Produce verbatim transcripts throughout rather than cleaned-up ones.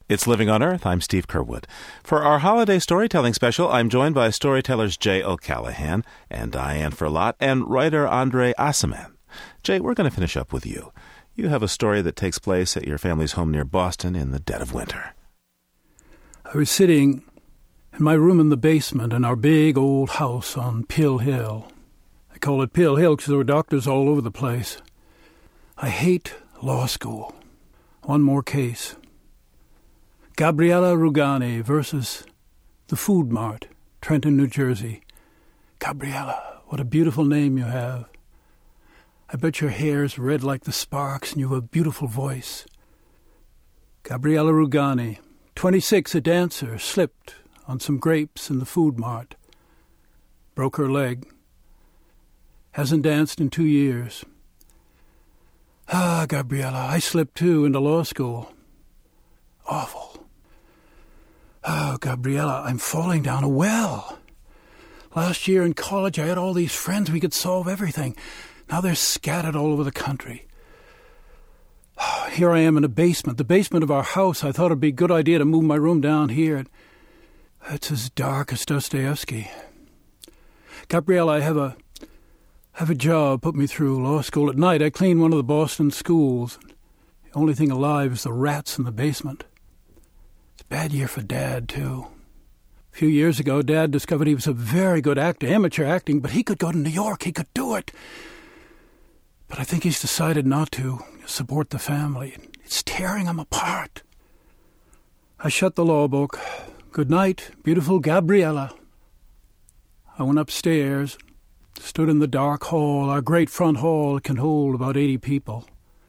It's Living on Earth. I'm Steve Curwood. For our holiday storytelling special, I'm joined by storytellers Jay O'Callahan and Diane Ferlot and writer Andre Asaman. Jay, we're going to finish up with you. You have a story that takes place at your family's home near Boston in the dead of winter. I was sitting in my room in the basement in our big old house on Pill Hill. I call it Pill Hill because there were doctors all over the place. I hate law school. One more case. Gabriella Rugani versus the Food Mart, Trenton, New Jersey. Gabriella, what a beautiful name you have. I bet your hair's red like the sparks and you have a beautiful voice. Gabriella Rugani, twenty-six, a dancer, slipped on some grapes in the Food Mart. Broke her leg. Hasn't danced in two years. Ah, Gabriella, I slipped too into law school. Awful. Oh, Gabriella, I'm falling down a well. Last year in college, I had all these friends. We could solve everything. Now they're scattered all over the country. Oh, here I am in a basement, the basement of our house. I thought it'd be a good idea to move my room down here. It's as dark as Dostoevsky. Gabriella, I have a have a job, put me through law school. At night, I clean one of the Boston schools. The only thing alive is the rats in the basement. Bad year for Dad, too. A few years ago, Dad discovered he was a very good actor, amateur acting, but he could go to New York. He could do it. But I think he's decided not to support the family. It's tearing him apart. I shut the law book. Good night, beautiful Gabriella. I went upstairs, stood in the dark hall. Our great front hall can hold about eighty people.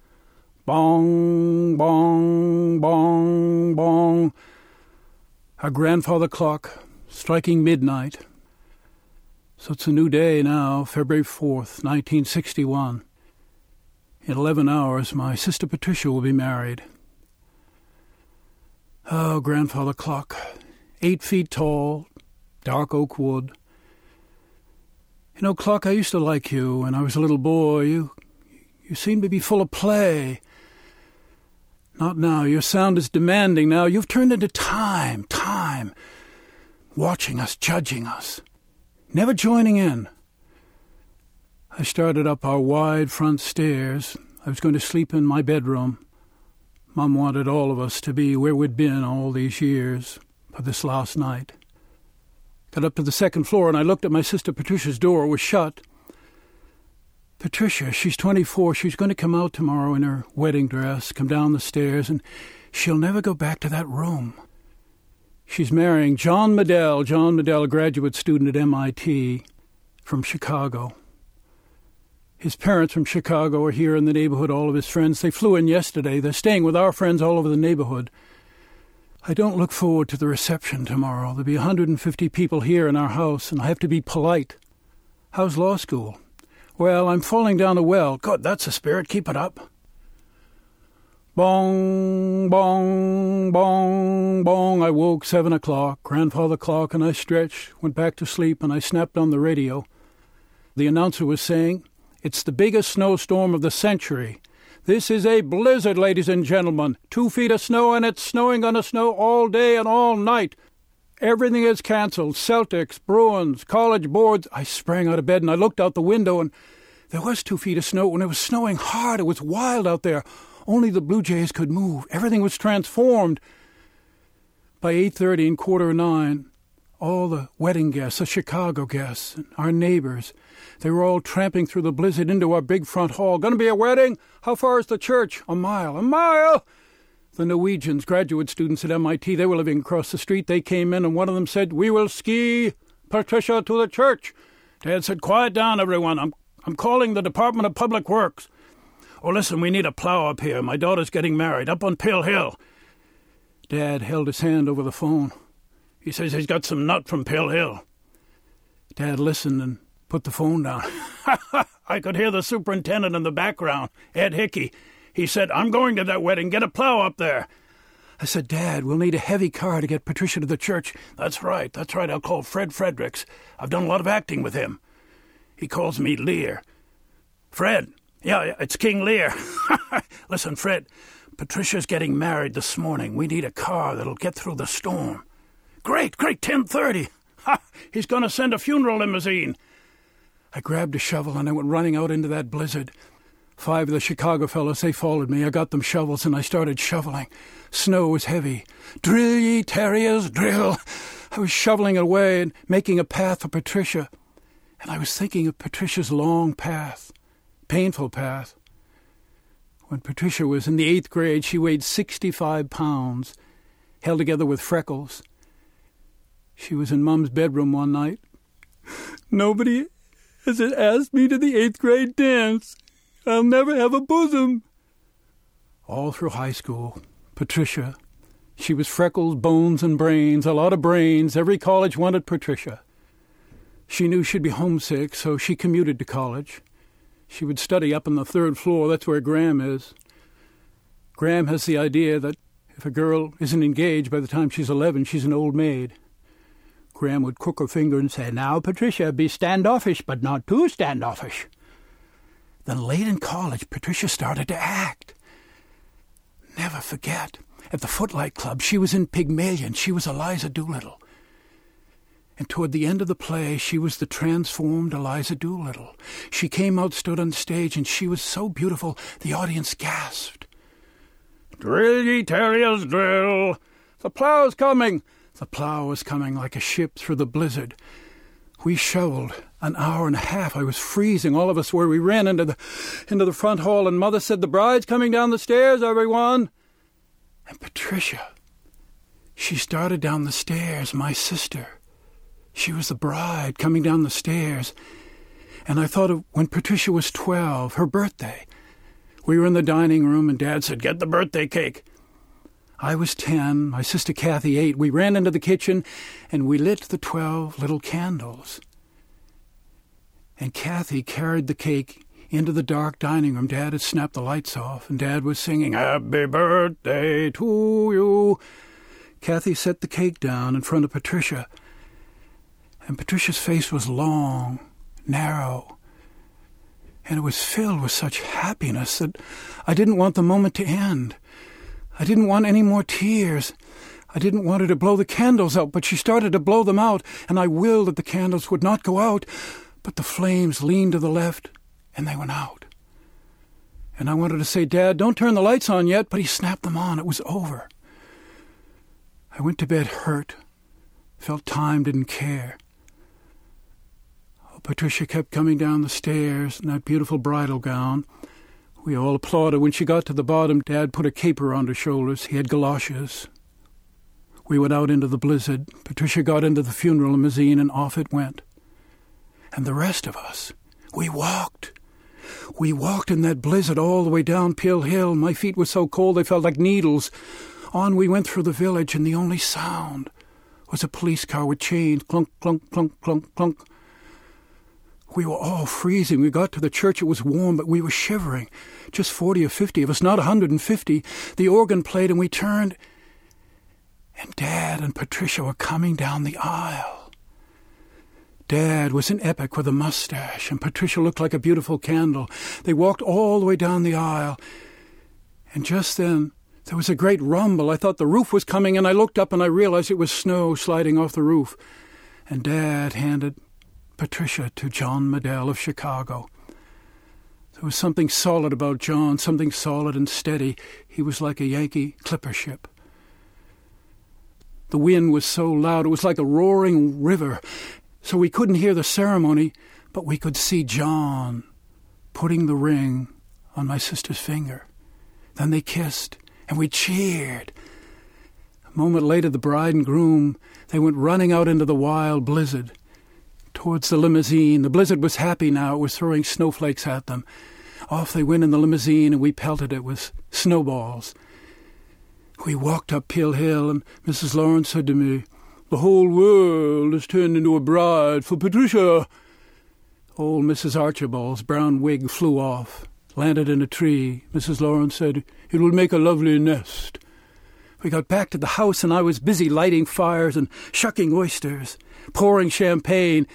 Bong, bong, bong, bong. Our grandfather clock striking midnight. So it's a new day now, February fourth, nineteen sixty-one. In eleven hours, my sister Patricia will be married. Oh, grandfather clock, eight feet tall, dark oak wood. You know, clock, I used to like you when I was a little boy. You, you seemed to be full of play. Not now. Your sound is demanding now. You've turned into time, time, watching us, judging us, never joining in. I started up our wide front stairs. I was going to sleep in my bedroom. Mom wanted all of us to be where we'd been all these years for this last night. Got up to the second floor and I looked at my sister Patricia's door. It was shut. Patricia, she's twenty-four. She's going to come out tomorrow in her wedding dress, come down the stairs, and she'll never go back to that room. She's marrying John Medell. John Medell, a graduate student at M I T from Chicago. His parents from Chicago are here in the neighborhood, all of his friends. They flew in yesterday. They're staying with our friends all over the neighborhood. I don't look forward to the reception tomorrow. There'll be one hundred fifty people here in our house, and I have to be polite. How's law school? Well, I'm falling down a well. Good, that's the spirit. Keep it up. Bong, bong, bong, bong. I woke seven o'clock, grandfather clock, and I stretched, went back to sleep, and I snapped on the radio. The announcer was saying, "It's the biggest snowstorm of the century. This is a blizzard, ladies and gentlemen. Two feet of snow, and it's snowing going to snow all day and all night. Everything is canceled. Celtics, Bruins, college boards." I sprang out of bed and I looked out the window and there was two feet of snow and it was snowing hard. It was wild out there. Only the Blue Jays could move. Everything was transformed. By eight thirty and quarter of nine, all the wedding guests, the Chicago guests, and our neighbors, they were all tramping through the blizzard into our big front hall. "Going to be a wedding? How far is the church?" "A mile." "A mile?" The Norwegians, graduate students at M I T, they were living across the street. They came in, and one of them said, "We will ski Patricia to the church." Dad said, "Quiet down, everyone. I'm I'm calling the Department of Public Works." "Oh, listen, we need a plow up here. My daughter's getting married up on Pill Hill." Dad held his hand over the phone. He says he's got some nut from Pill Hill. Dad listened and put the phone down. I could hear the superintendent in the background, Ed Hickey. He said, "I'm going to that wedding. Get a plow up there." I said, "Dad, we'll need a heavy car to get Patricia to the church." "That's right, that's right. I'll call Fred Fredericks. I've done a lot of acting with him." He calls me Lear. "Fred." "Yeah, it's King Lear." "Listen, Fred, Patricia's getting married this morning. We need a car that'll get through the storm. Great, great, ten thirty. Ha! He's going to send a funeral limousine. I grabbed a shovel and I went running out into that blizzard. Five of the Chicago fellows, they followed me. I got them shovels and I started shoveling. Snow was heavy. Drill, ye terriers, drill. I was shoveling away and making a path for Patricia. And I was thinking of Patricia's long path, painful path. When Patricia was in the eighth grade, she weighed sixty-five pounds, held together with freckles. She was in Mum's bedroom one night. Nobody has asked me to the eighth grade dance. I'll never have a bosom. All through high school, Patricia, she was freckles, bones, and brains, a lot of brains. Every college wanted Patricia. She knew she'd be homesick, so she commuted to college. She would study up on the third floor. That's where Graham is. Graham has the idea that if a girl isn't engaged by the time she's eleven, she's an old maid. Graham would crook her finger and say, "Now, Patricia, be standoffish, but not too standoffish." Then late in college, Patricia started to act. Never forget, at the Footlight Club, she was in Pygmalion. She was Eliza Doolittle. And toward the end of the play, she was the transformed Eliza Doolittle. She came out, stood on stage, and she was so beautiful, the audience gasped. "Drill, ye terriers, drill! The plow's coming!" The plow was coming like a ship through the blizzard. We shoveled an hour and a half. I was freezing, all of us were. We ran into the into the front hall, and Mother said, "The bride's coming down the stairs, everyone." And Patricia, she started down the stairs, my sister. She was the bride coming down the stairs. And I thought of when Patricia was twelve, her birthday. We were in the dining room, and Dad said, "Get the birthday cake." I was ten, my sister Kathy eight. We ran into the kitchen, and we lit the twelve little candles. And Kathy carried the cake into the dark dining room. Dad had snapped the lights off, and Dad was singing, "Happy birthday to you." Kathy set the cake down in front of Patricia, and Patricia's face was long, narrow, and it was filled with such happiness that I didn't want the moment to end. I didn't want any more tears. I didn't want her to blow the candles out, but she started to blow them out, and I willed that the candles would not go out, but the flames leaned to the left, and they went out. And I wanted to say, "Dad, don't turn the lights on yet," but he snapped them on. It was over. I went to bed hurt, felt time didn't care. Oh, Patricia kept coming down the stairs in that beautiful bridal gown. We all applauded. When she got to the bottom, Dad put a cape around her shoulders. He had galoshes. We went out into the blizzard. Patricia got into the funeral limousine, and off it went. And the rest of us, we walked. We walked in that blizzard all the way down Pill Hill. My feet were so cold they felt like needles. On we went through the village, and the only sound was a police car with chains. Clunk, clunk, clunk, clunk, clunk. We were all freezing. We got to the church. It was warm, but we were shivering. Just forty or fifty of us, not a hundred and fifty. The organ played, and we turned, and Dad and Patricia were coming down the aisle. Dad was an epic with a mustache, and Patricia looked like a beautiful candle. They walked all the way down the aisle, and just then there was a great rumble. I thought the roof was coming, and I looked up, and I realized it was snow sliding off the roof. And Dad handed Patricia to John Medell of Chicago. There was something solid about John, something solid and steady. He was like a Yankee clipper ship. The wind was so loud, it was like a roaring river, so we couldn't hear the ceremony, but we could see John putting the ring on my sister's finger. Then they kissed, and we cheered. A moment later, the bride and groom, they went running out into the wild blizzard towards the limousine. The blizzard was happy now. It was throwing snowflakes at them. Off they went in the limousine, and we pelted it with snowballs. We walked up Pill Hill, and Missus Lawrence said to me, "The whole world has turned into a bride for Patricia." Old Missus Archibald's brown wig flew off, landed in a tree. Missus Lawrence said, "It will make a lovely nest." We got back to the house, and I was busy lighting fires and shucking oysters, pouring champagne.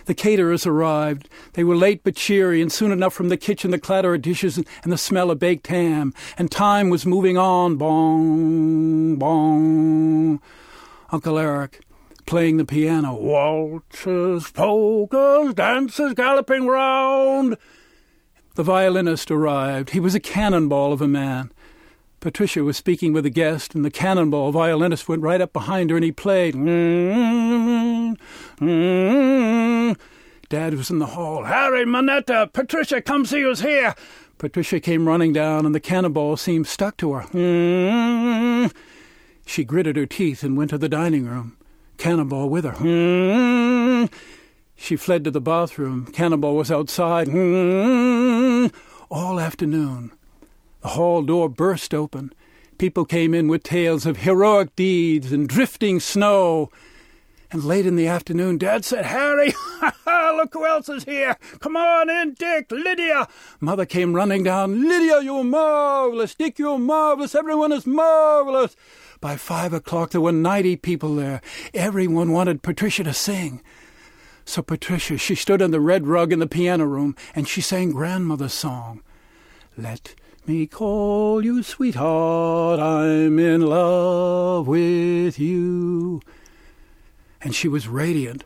The caterers arrived. They were late but cheery, and soon enough from the kitchen the clatter of dishes and the smell of baked ham. And time was moving on. Bong, bong. Uncle Eric, playing the piano. Waltzes, polkas, dances galloping round. The violinist arrived. He was a cannonball of a man. Patricia was speaking with a guest, and the cannonball violinist went right up behind her, and he played. Mm-hmm. Mm-hmm. Dad was in the hall. Harry, Manetta, Patricia, come see who's here. Patricia came running down, and the cannonball seemed stuck to her. Mm-hmm. She gritted her teeth and went to the dining room. Cannonball with her. Mm-hmm. She fled to the bathroom. Cannonball was outside. Mm-hmm. All afternoon. The hall door burst open. People came in with tales of heroic deeds and drifting snow. And late in the afternoon, Dad said, Harry, look who else is here. Come on in, Dick, Lydia. Mother came running down. Lydia, you're marvelous. Dick, you're marvelous. Everyone is marvelous. By five o'clock, there were ninety people there. Everyone wanted Patricia to sing. So Patricia, she stood on the red rug in the piano room, and she sang Grandmother's song. Let me call you sweetheart, I'm in love with you. And she was radiant.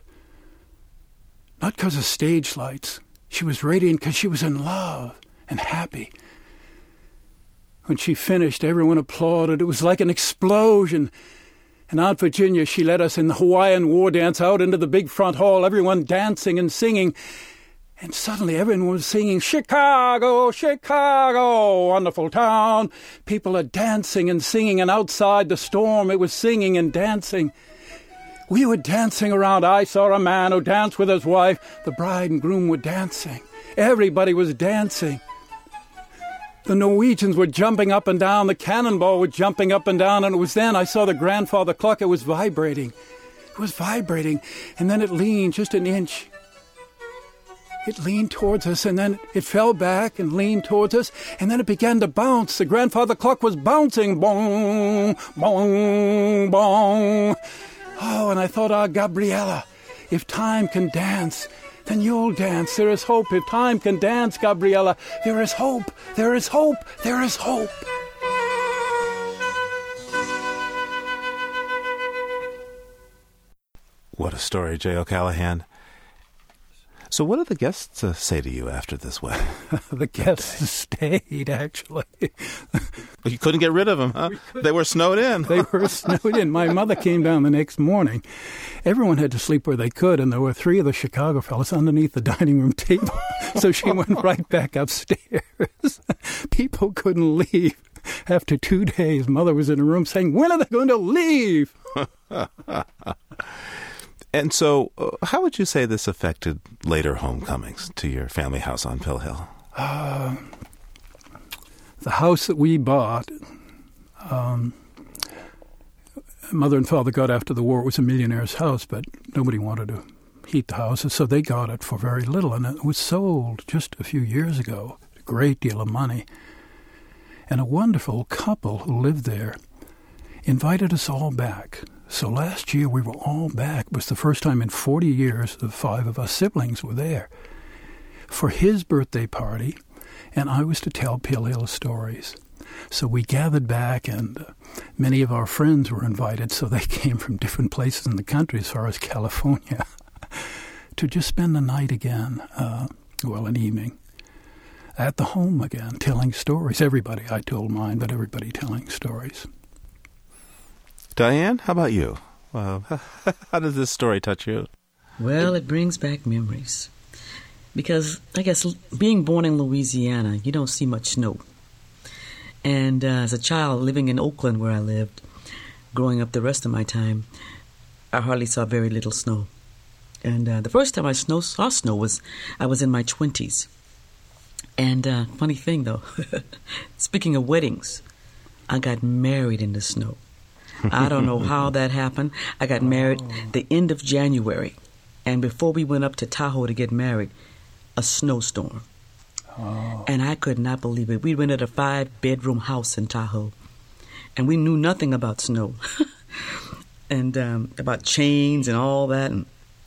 Not because of stage lights. She was radiant because she was in love and happy. When she finished, everyone applauded. It was like an explosion. And Aunt Virginia, she led us in the Hawaiian war dance out into the big front hall, everyone dancing and singing. And suddenly everyone was singing, Chicago, Chicago, wonderful town. People are dancing and singing, and outside the storm it was singing and dancing. We were dancing around. I saw a man who danced with his wife. The bride and groom were dancing. Everybody was dancing. The Norwegians were jumping up and down. The cannonball was jumping up and down. And it was then I saw the grandfather clock. It was vibrating. It was vibrating. And then it leaned just an inch. It leaned towards us, and then it fell back and leaned towards us, and then it began to bounce. The grandfather clock was bouncing. Bong, bong, bong. Oh, and I thought, ah, Gabriella, if time can dance, then you'll dance. There is hope. If time can dance, Gabriella, there is hope. There is hope. There is hope. What a story, J. O'Callahan. So what did the guests uh, say to you after this wedding? The guests stayed, actually. You couldn't get rid of them, huh? We they were snowed in. They were snowed in. My mother came down the next morning. Everyone had to sleep where they could, and there were three of the Chicago fellas underneath the dining room table. So she went right back upstairs. People couldn't leave. After two days, Mother was in a room saying, when are they going to leave? And so, uh, how would you say this affected later homecomings to your family house on Pill Hill? Uh, the house that we bought, um, Mother and Father got after the war. It was a millionaire's house, but nobody wanted to heat the houses, so they got it for very little. And it was sold just a few years ago, a great deal of money. And a wonderful couple who lived there invited us all back. So last year we were all back. It was the first time in forty years the five of us siblings were there for his birthday party, and I was to tell Pill Hill stories. So we gathered back, and uh, many of our friends were invited, so they came from different places in the country as far as California to just spend the night again, uh, well, an evening, at the home again, telling stories. Everybody, I told mine, but everybody telling stories. Diane, how about you? Uh, how does this story touch you? Well, it brings back memories. Because, I guess, being born in Louisiana, you don't see much snow. And uh, as a child living in Oakland, where I lived, growing up the rest of my time, I hardly saw very little snow. And uh, the first time I snow, saw snow was I was in my twenties. And uh, funny thing, though, speaking of weddings, I got married in the snow. I don't know how that happened. I got married the end of January. And before we went up to Tahoe to get married, a snowstorm. Oh. And I could not believe it. We rented a five-bedroom house in Tahoe. And we knew nothing about snow. and um, about chains and all that. And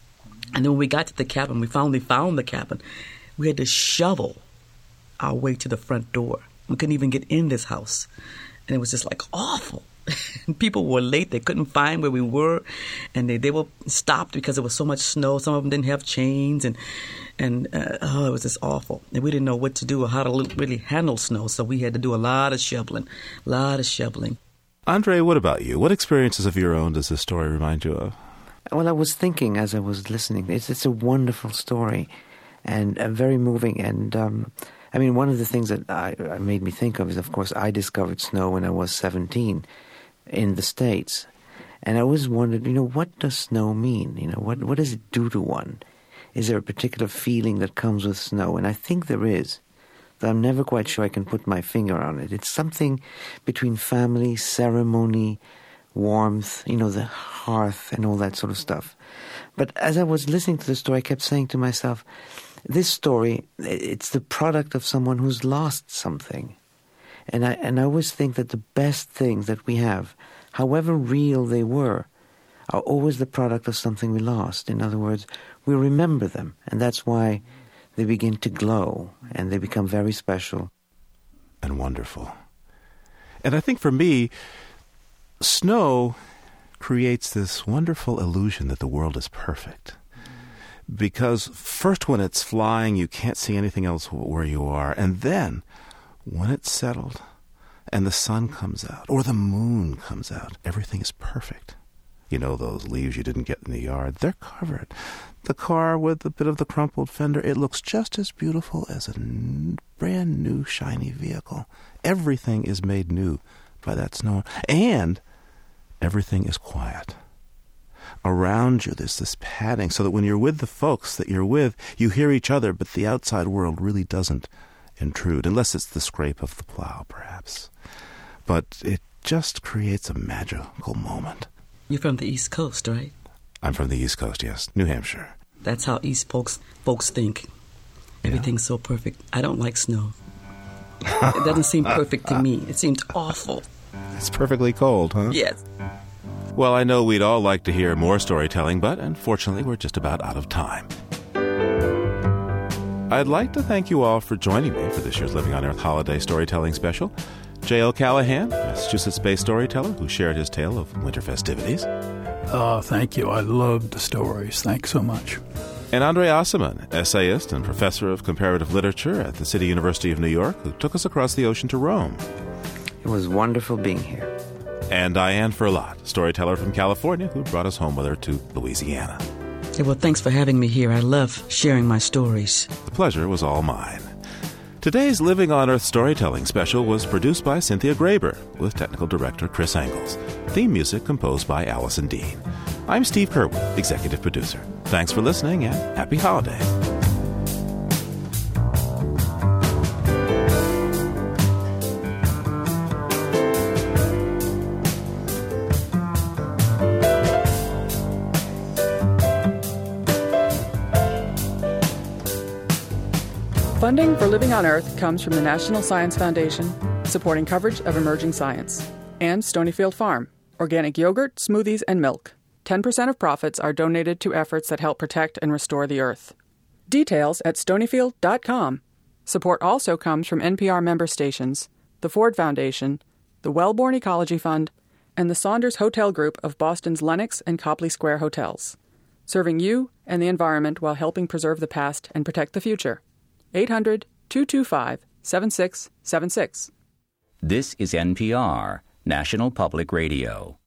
And then when we got to the cabin, we finally found the cabin. We had to shovel our way to the front door. We couldn't even get in this house. And it was just like awful. People were late. They couldn't find where we were. And they, they were stopped because there was so much snow. Some of them didn't have chains. And, and uh, oh, it was just awful. And we didn't know what to do or how to really handle snow. So we had to do a lot of shoveling, a lot of shoveling. Andre, what about you? What experiences of your own does this story remind you of? Well, I was thinking as I was listening, it's, it's a wonderful story and uh, very moving. And, um, I mean, one of the things that I, I made me think of is, of course, I discovered snow when I was seventeen in the States. And I always wondered, you know, what does snow mean? You know, what what does it do to one? Is there a particular feeling that comes with snow? And I think there is. But I'm never quite sure I can put my finger on it. It's something between family, ceremony, warmth, you know, the hearth and all that sort of stuff. But as I was listening to the story, I kept saying to myself, this story, it's the product of someone who's lost something. And I, and I always think that the best things that we have, however real they were, are always the product of something we lost. In other words, we remember them, and that's why they begin to glow, and they become very special. And wonderful. And I think for me, snow creates this wonderful illusion that the world is perfect. Because first when it's flying, you can't see anything else where you are. And then when it's settled and the sun comes out or the moon comes out, everything is perfect. You know, those leaves you didn't get in the yard, they're covered. The car with a bit of the crumpled fender, it looks just as beautiful as a n- brand new shiny vehicle. Everything is made new by that snow. And everything is quiet. Around you, there's this padding, so that when you're with the folks that you're with, you hear each other, but the outside world really doesn't intrude, unless it's the scrape of the plow, perhaps. But it just creates a magical moment. You're from the East Coast, right? I'm from the East Coast, yes. New Hampshire. That's how East folks folks think. Everything's yeah. so perfect. I don't like snow. It doesn't seem perfect to me. It seems awful. It's perfectly cold, huh? Yes. Well, I know we'd all like to hear more storytelling, but unfortunately we're just about out of time. I'd like to thank you all for joining me for this year's Living on Earth Holiday Storytelling Special. J. O'Callahan, Massachusetts-based storyteller who shared his tale of winter festivities. Oh, thank you. I loved the stories. Thanks so much. And Andre Aciman, essayist and professor of comparative literature at the City University of New York, who took us across the ocean to Rome. It was wonderful being here. And Diane Ferlat, storyteller from California, who brought us home with her to Louisiana. Yeah, well, thanks for having me here. I love sharing my stories. The pleasure was all mine. Today's Living on Earth Storytelling Special was produced by Cynthia Graber, with technical director Chris Engels. Theme music composed by Allison Dean. I'm Steve Curwood, executive producer. Thanks for listening, and happy holidays. Funding for Living on Earth comes from the National Science Foundation, supporting coverage of emerging science, and Stonyfield Farm, organic yogurt, smoothies, and milk. ten percent of profits are donated to efforts that help protect and restore the Earth. Details at stonyfield dot com. Support also comes from N P R member stations, the Ford Foundation, the Wellborn Ecology Fund, and the Saunders Hotel Group of Boston's Lenox and Copley Square hotels, serving you and the environment while helping preserve the past and protect the future. eight hundred, two two five, seven six seven six. This is N P R, National Public Radio.